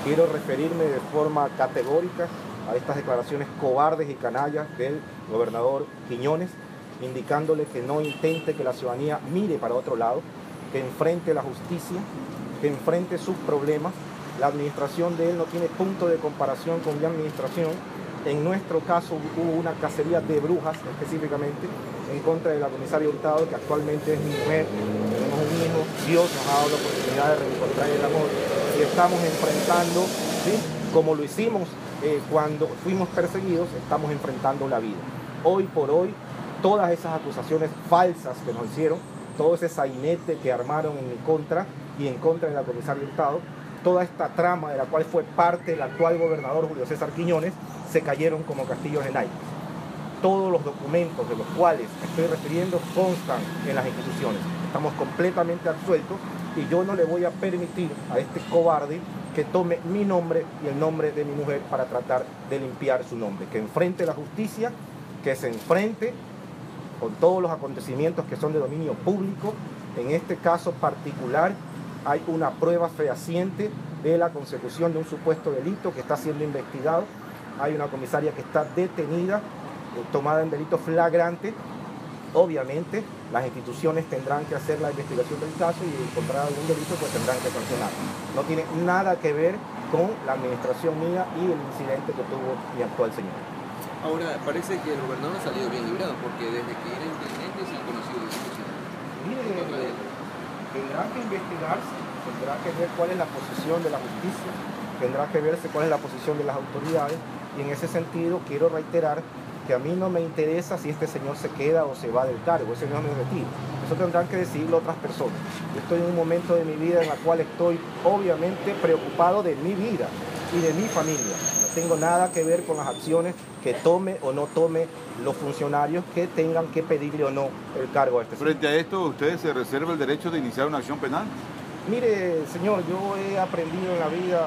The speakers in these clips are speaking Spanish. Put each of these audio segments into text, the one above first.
quiero referirme de forma categórica a estas declaraciones cobardes y canallas del gobernador Quiñones, indicándole que no intente que la ciudadanía mire para otro lado, que enfrente la justicia, que enfrente sus problemas. La administración de él no tiene punto de comparación con mi administración. En nuestro caso hubo una cacería de brujas específicamente en contra de la comisaria Hurtado, que actualmente es mi mujer. Tenemos un hijo, Dios nos ha dado la oportunidad de reencontrar el amor y estamos enfrentando, ¿sí?, como lo hicimos cuando fuimos perseguidos, estamos enfrentando la vida. Hoy por hoy, todas esas acusaciones falsas que nos hicieron, todo ese sainete que armaron en mi contra y en contra de la comisaria Hurtado, toda esta trama de la cual fue parte el actual gobernador Julio César Quiñones, se cayeron como castillos en naipes. Todos los documentos de los cuales me estoy refiriendo constan en las instituciones. Estamos completamente absueltos y yo no le voy a permitir a este cobarde que tome mi nombre y el nombre de mi mujer para tratar de limpiar su nombre. Que enfrente la justicia, que se enfrente con todos los acontecimientos que son de dominio público. En este caso particular hay una prueba fehaciente de la consecución de un supuesto delito que está siendo investigado. Hay una comisaria que está detenida, tomada en delito flagrante. Obviamente las instituciones tendrán que hacer la investigación del caso y encontrar algún delito, pues tendrán que sancionar. No tiene nada que ver con la administración mía y el incidente que tuvo mi actual señor. Ahora, parece que el gobernador ha salido bien librado, porque desde que era intendente se ha conocido la situación. Mire, tendrá que investigarse, tendrá que ver cuál es la posición de la justicia, tendrá que verse cuál es la posición de las autoridades, y en ese sentido quiero reiterar que a mí no me interesa si este señor se queda o se va del cargo, ese no es mi objetivo. Eso tendrán que decidirlo otras personas. Yo estoy en un momento de mi vida en la cual estoy obviamente preocupado de mi vida y de mi familia. No tengo nada que ver con las acciones que tome o no tome los funcionarios que tengan que pedirle o no el cargo a este señor. Frente a esto, ¿usted se reserva el derecho de iniciar una acción penal? Mire, señor, yo he aprendido en la vida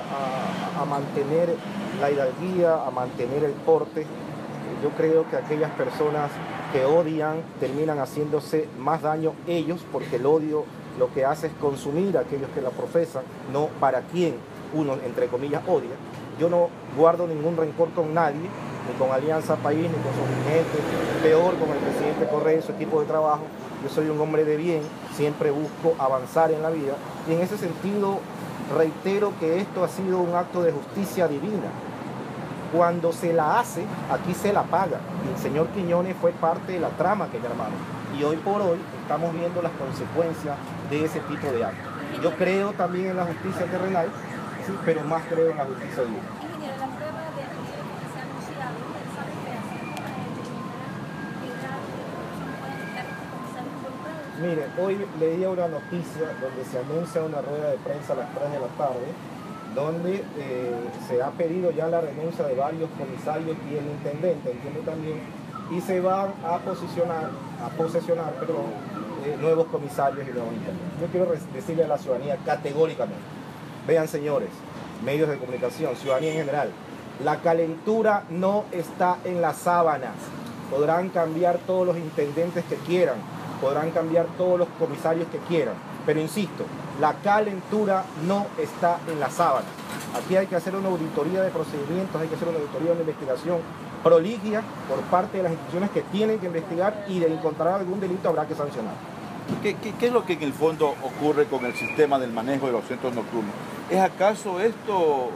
a mantener la hidalguía, a mantener el porte. Yo creo que aquellas personas que odian terminan haciéndose más daño ellos, porque el odio lo que hace es consumir a aquellos que la profesan, no para quien uno, entre comillas, odia. Yo no guardo ningún rencor con nadie, ni con Alianza País, ni con su dirigente, peor con el presidente Correa y su equipo de trabajo. Yo soy un hombre de bien, siempre busco avanzar en la vida y en ese sentido reitero que esto ha sido un acto de justicia divina. Cuando se la hace, aquí se la paga. Y el señor Quiñones fue parte de la trama que armaron. Y hoy por hoy estamos viendo las consecuencias de ese tipo de actos. Yo creo también en la justicia terrenal, sí, pero más creo en la justicia divina. Ingeniero, la prueba de que se ha anunciado, ¿usted sabe qué hacer para eliminar que pueden estar comisarios involucrados? Mire, hoy leía una noticia donde se anuncia una rueda de prensa a las 3 de la tarde, donde se ha pedido ya la renuncia de varios comisarios y el intendente, entiendo también, y se van a posesionar nuevos comisarios y nuevos intendentes. Yo quiero decirle a la ciudadanía categóricamente, vean señores, medios de comunicación, ciudadanía en general, la calentura no está en las sábanas. Podrán cambiar todos los intendentes que quieran, podrán cambiar todos los comisarios que quieran, pero insisto, la calentura no está en la sábana. Aquí hay que hacer una auditoría de procedimientos, hay que hacer una auditoría de investigación proligia por parte de las instituciones que tienen que investigar y de encontrar algún delito habrá que sancionar. ¿Qué es lo que en el fondo ocurre con el sistema del manejo de los centros nocturnos? ¿Es acaso esto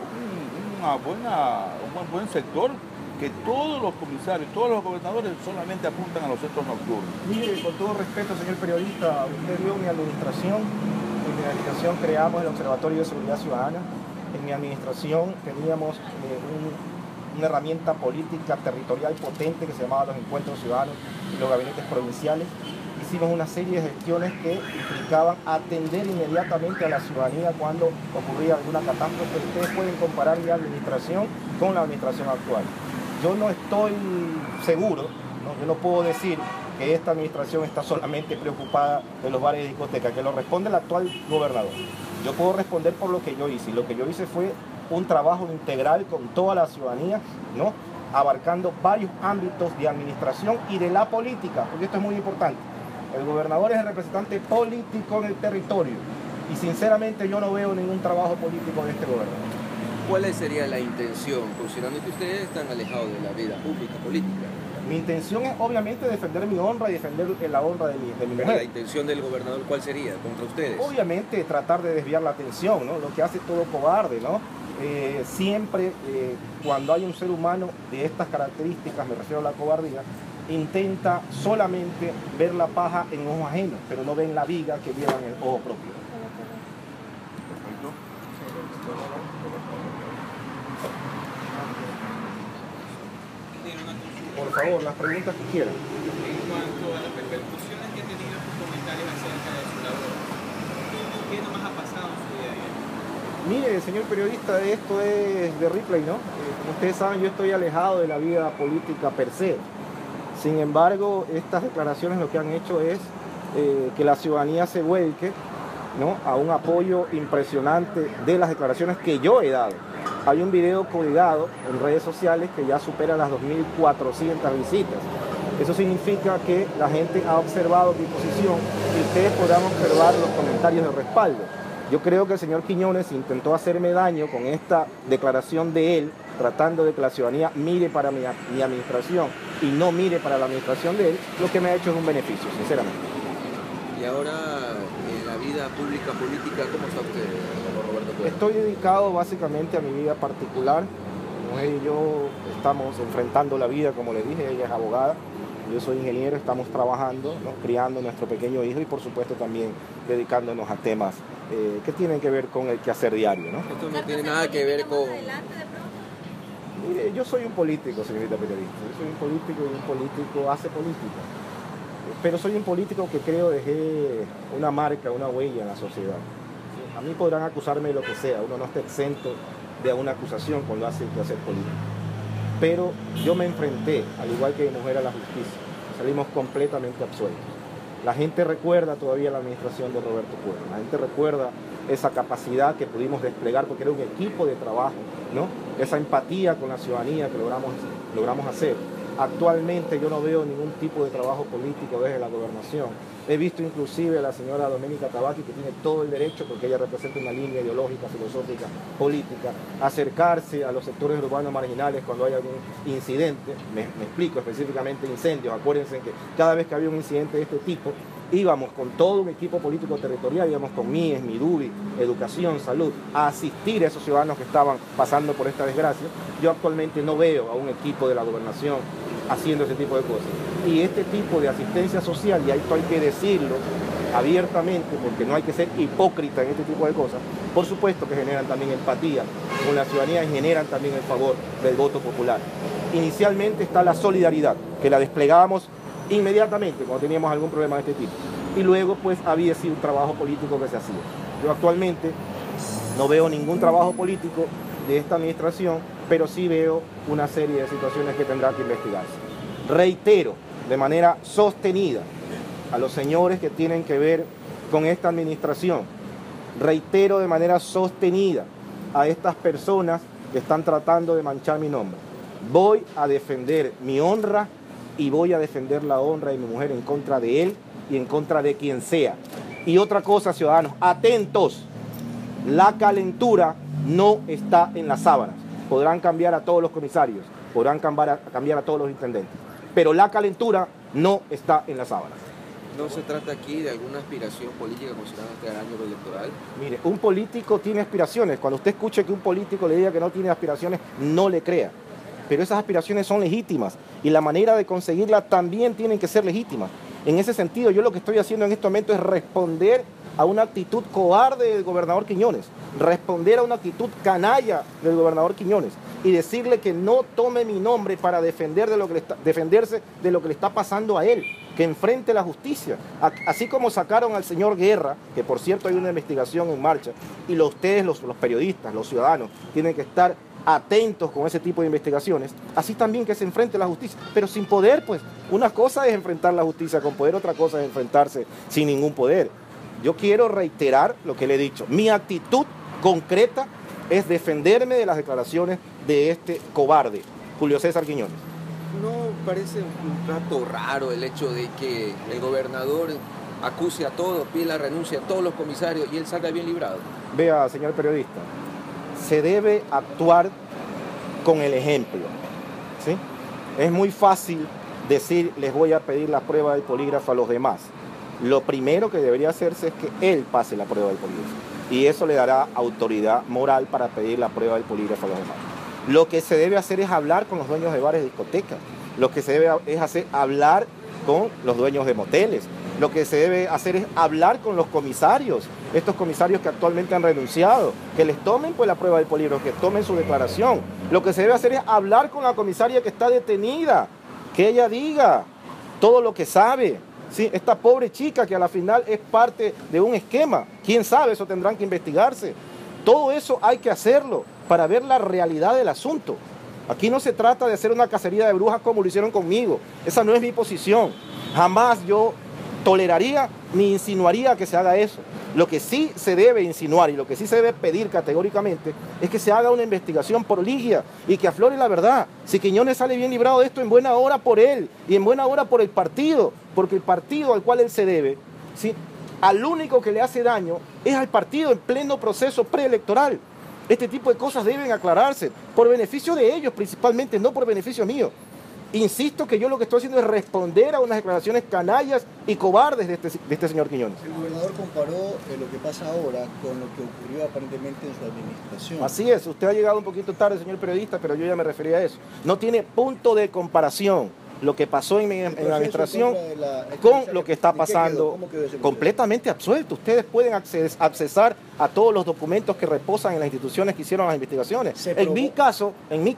un buen sector? Que todos los comisarios, todos los gobernadores solamente apuntan a los centros nocturnos. Mire, con todo respeto, señor periodista, usted vio mi administración. En mi administración creamos el Observatorio de Seguridad Ciudadana. En mi administración teníamos una herramienta política territorial potente que se llamaba los encuentros ciudadanos y los gabinetes provinciales. Hicimos una serie de gestiones que implicaban atender inmediatamente a la ciudadanía cuando ocurría alguna catástrofe. Ustedes pueden comparar mi administración con la administración actual. Yo no estoy seguro, ¿no? Yo no puedo decir que esta administración está solamente preocupada de los bares y discotecas, que lo responde el actual gobernador. Yo puedo responder por lo que yo hice, y lo que yo hice fue un trabajo integral con toda la ciudadanía, ¿no?, abarcando varios ámbitos de administración y de la política, porque esto es muy importante. El gobernador es el representante político en el territorio, y sinceramente yo no veo ningún trabajo político de este gobernador. ¿Cuál sería la intención, considerando que ustedes están alejados de la vida pública, política? Mi intención es obviamente defender mi honra y defender la honra de mi Pero la mujer. intención del gobernador, ¿cuál sería contra ustedes? Obviamente tratar de desviar la atención, ¿no? Lo que hace todo cobarde, ¿no? Siempre cuando hay un ser humano de estas características, me refiero a la cobardía, intenta solamente ver la paja en ojos ajenos, pero no ven la viga que lleva en el ojo propio. Perfecto. Por favor, las preguntas que quieran. En cuanto a las repercusiones que han tenido sus comentarios acerca de su labor, ¿qué nomás ha pasado en su día a día? Mire, señor periodista, esto es de replay, ¿no? Como ustedes saben, yo estoy alejado de la vida política per se. Sin embargo, estas declaraciones lo que han hecho es que la ciudadanía se vuelque, ¿no?, a un apoyo impresionante de las declaraciones que yo he dado. Hay un video colgado en redes sociales que ya supera las 2.400 visitas. Eso significa que la gente ha observado mi posición y ustedes podrán observar los comentarios de respaldo. Yo creo que el señor Quiñones intentó hacerme daño con esta declaración de él, tratando de que la ciudadanía mire para mi administración y no mire para la administración de él. Lo que me ha hecho es un beneficio, sinceramente. Y ahora, en la vida pública, política, ¿cómo está usted, don Roberto Cuellar? Estoy dedicado básicamente a mi vida particular. Mi mujer y yo estamos enfrentando la vida, como le dije, ella es abogada, yo soy ingeniero, estamos trabajando, ¿no?, criando nuestro pequeño hijo y por supuesto también dedicándonos a temas que tienen que ver con el quehacer diario, ¿no? Esto no tiene nada que ver con... Mire, yo soy un político, señorita periodista, yo soy un político y un político hace política. Pero soy un político que creo dejé una marca, una huella en la sociedad. A mí podrán acusarme de lo que sea, uno no está exento de una acusación cuando hace el quehacer político. Pero yo me enfrenté, al igual que mi mujer, a la justicia. Salimos completamente absueltos. La gente recuerda todavía la administración de Roberto Cuellar. La gente recuerda esa capacidad que pudimos desplegar porque era un equipo de trabajo, ¿no? Esa empatía con la ciudadanía que logramos hacer. Actualmente yo no veo ningún tipo de trabajo político desde la gobernación. He visto inclusive a la señora Doménica Tabaqui, que tiene todo el derecho, porque ella representa una línea ideológica, filosófica, política, acercarse a los sectores urbanos marginales cuando hay algún incidente. Me explico, específicamente incendios. Acuérdense que cada vez que había un incidente de este tipo, íbamos con todo un equipo político territorial, íbamos con MIES, MIDUBI, Educación, Salud, a asistir a esos ciudadanos que estaban pasando por esta desgracia. Yo actualmente no veo a un equipo de la gobernación haciendo ese tipo de cosas. Y este tipo de asistencia social, y esto hay que decirlo abiertamente, porque no hay que ser hipócrita en este tipo de cosas, por supuesto que generan también empatía con la ciudadanía y generan también el favor del voto popular. Inicialmente está la solidaridad, que la desplegábamos inmediatamente cuando teníamos algún problema de este tipo. Y luego pues había sido un trabajo político que se hacía. Yo actualmente no veo ningún trabajo político de esta administración, pero sí veo una serie de situaciones que tendrá que investigarse. Reitero de manera sostenida a los señores que tienen que ver con esta administración, reitero de manera sostenida a estas personas que están tratando de manchar mi nombre. Voy a defender mi honra y voy a defender la honra de mi mujer en contra de él y en contra de quien sea. Y otra cosa, ciudadanos, atentos, la calentura no está en las sábanas. Podrán cambiar a todos los comisarios, podrán cambiar a todos los intendentes, pero la calentura no está en las sábanas. ¿No se trata aquí de alguna aspiración política considerando este año electoral? Mire, un político tiene aspiraciones. Cuando usted escuche que un político le diga que no tiene aspiraciones, no le crea. Pero esas aspiraciones son legítimas y la manera de conseguirlas también tienen que ser legítimas. En ese sentido, yo lo que estoy haciendo en este momento es responder a una actitud cobarde del gobernador Quiñones, responder a una actitud canalla del gobernador Quiñones y decirle que no tome mi nombre para defenderse de lo que le está pasando a él, que enfrente la justicia. Así como sacaron al señor Guerra, que por cierto hay una investigación en marcha, y ustedes, los periodistas, los ciudadanos, tienen que estar atentos con ese tipo de investigaciones, así también que se enfrente la justicia, pero sin poder, pues. Una cosa es enfrentar la justicia con poder, otra cosa es enfrentarse sin ningún poder. Yo quiero reiterar lo que le he dicho. Mi actitud concreta es defenderme de las declaraciones de este cobarde, Julio César Quiñones. ¿No parece un trato raro el hecho de que el gobernador acuse a todos, pide la renuncia a todos los comisarios y él salga bien librado? Vea, señor periodista, se debe actuar con el ejemplo, ¿sí? Es muy fácil decir, les voy a pedir la prueba del polígrafo a los demás. Lo primero que debería hacerse es que él pase la prueba del polígrafo. Y eso le dará autoridad moral para pedir la prueba del polígrafo a los demás. Lo que se debe hacer es hablar con los dueños de bares y discotecas. Lo que se debe es hacer hablar con los dueños de moteles. Lo que se debe hacer es hablar con los comisarios, estos comisarios que actualmente han renunciado, que les tomen pues la prueba del polígrafo, que tomen su declaración. Lo que se debe hacer es hablar con la comisaria que está detenida, que ella diga todo lo que sabe. ¿Sí? Esta pobre chica que a la final es parte de un esquema, quién sabe, eso tendrán que investigarse. Todo eso hay que hacerlo para ver la realidad del asunto. Aquí no se trata de hacer una cacería de brujas como lo hicieron conmigo. Esa no es mi posición. Jamás yo toleraría ni insinuaría que se haga eso. Lo que sí se debe insinuar y lo que sí se debe pedir categóricamente es que se haga una investigación proligia y que aflore la verdad. Si Quiñones sale bien librado de esto, en buena hora por él y en buena hora por el partido, porque el partido al cual él se debe, ¿sí?, al único que le hace daño es al partido en pleno proceso preelectoral. Este tipo de cosas deben aclararse por beneficio de ellos principalmente, no por beneficio mío. Insisto que yo lo que estoy haciendo es responder a unas declaraciones canallas y cobardes de este señor Quiñones. El gobernador comparó lo que pasa ahora con lo que ocurrió aparentemente en su administración. Así es, usted ha llegado un poquito tarde, señor periodista, pero yo ya me refería a eso. No tiene punto de comparación lo que pasó en la administración con lo que está pasando. Completamente absuelto. Ustedes pueden accesar a todos los documentos que reposan en las instituciones que hicieron las investigaciones. En mi caso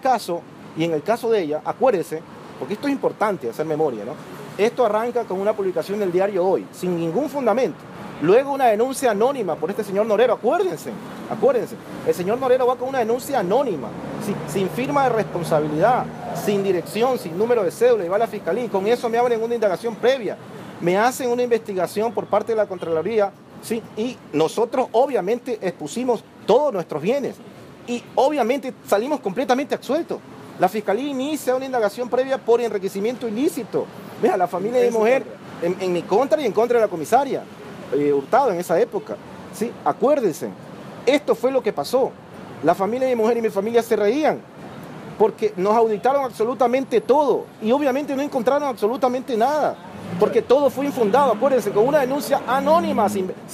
y en el caso de ella, acuérdense, porque esto es importante hacer memoria, ¿no? Esto arranca con una publicación del diario Hoy, sin ningún fundamento. Luego una denuncia anónima por este señor Norero, acuérdense. El señor Norero va con una denuncia anónima, sin firma de responsabilidad, sin dirección, sin número de cédula, y va a la fiscalía, y con eso me abren una indagación previa. Me hacen una investigación por parte de la Contraloría, ¿sí? Y nosotros obviamente expusimos todos nuestros bienes, y obviamente salimos completamente absueltos. La fiscalía inicia una indagación previa por enriquecimiento ilícito. Vea, la familia de mi mujer, en mi contra y en contra de la comisaria Hurtado en esa época. ¿Sí? Acuérdense, esto fue lo que pasó. La familia de mi mujer y mi familia se reían porque nos auditaron absolutamente todo y obviamente no encontraron absolutamente nada, porque todo fue infundado. Acuérdense, con una denuncia anónima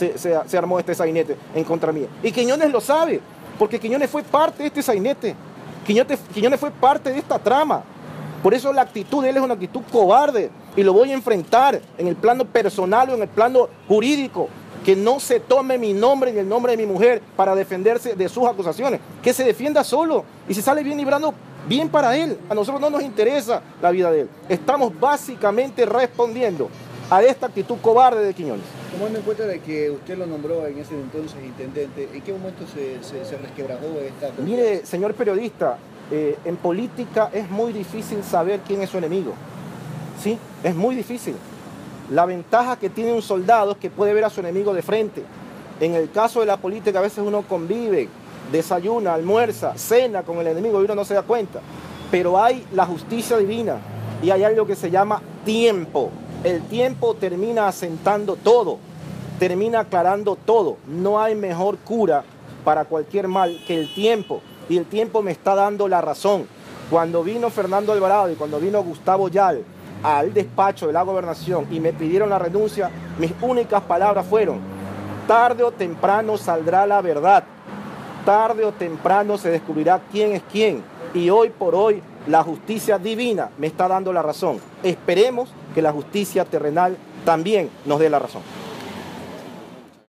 se armó este sainete en contra mía. Y Quiñones lo sabe, porque Quiñones fue parte de este sainete. Quiñones fue parte de esta trama. Por eso la actitud de él es una actitud cobarde y lo voy a enfrentar en el plano personal o en el plano jurídico. Que no se tome mi nombre ni el nombre de mi mujer para defenderse de sus acusaciones. Que se defienda solo y se sale bien librando, bien para él. A nosotros no nos interesa la vida de él. Estamos básicamente respondiendo a esta actitud cobarde de Quiñones. Tomando en cuenta de que usted lo nombró en ese entonces intendente, ¿en qué momento se resquebrajó esta confianza? Mire, señor periodista, en política es muy difícil saber quién es su enemigo. ¿Sí? Es muy difícil. La ventaja que tiene un soldado es que puede ver a su enemigo de frente. En el caso de la política a veces uno convive, desayuna, almuerza, cena con el enemigo y uno no se da cuenta. Pero hay la justicia divina y hay algo que se llama tiempo. El tiempo termina asentando todo, termina aclarando todo. No hay mejor cura para cualquier mal que el tiempo. Y el tiempo me está dando la razón. Cuando vino Fernando Alvarado y cuando vino Gustavo Yal al despacho de la gobernación y me pidieron la renuncia, mis únicas palabras fueron: tarde o temprano saldrá la verdad. Tarde o temprano se descubrirá quién es quién. Y hoy por hoy la justicia divina me está dando la razón. Esperemos que la justicia terrenal también nos dé la razón.